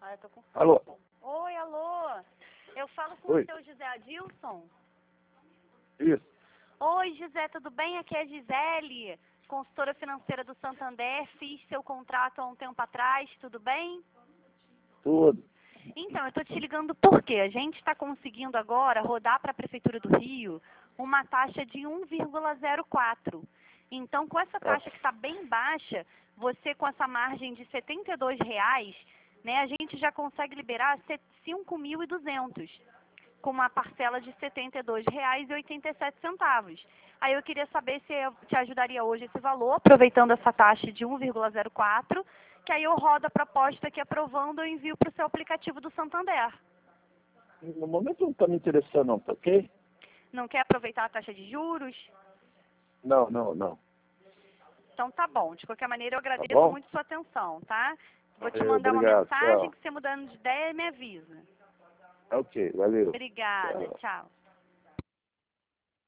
Ah, eu tô com... Alô? Oi, alô. Eu falo com Oi. o seu José Adilson. Isso. Oi, José, tudo bem? Aqui é a Gisele, consultora financeira do Santander. Fiz seu contrato há um tempo atrás, tudo bem? Tudo. Então, eu estou te ligando porque a gente está conseguindo agora rodar para a Prefeitura do Rio uma taxa de 1,04. Então, com essa taxa que está bem baixa, você com essa margem de R$ 72, né, a gente já consegue liberar 5.200, com uma parcela de R$ 72,87. Aí eu queria saber se eu te ajudaria hoje esse valor, aproveitando essa taxa de 1,04, que aí eu rodo a proposta aqui aprovando e envio para o seu aplicativo do Santander. No momento não está me interessando não, tá ok? Não quer aproveitar a taxa de juros? Não, não, não. Então tá bom. De qualquer maneira, eu Tá agradeço bom? muito sua atenção, tá? Vou te Valeu, mandar uma obrigado. mensagem Tchau. que você mudando de ideia me avisa. Ok, valeu. Obrigada. Tchau. Tchau.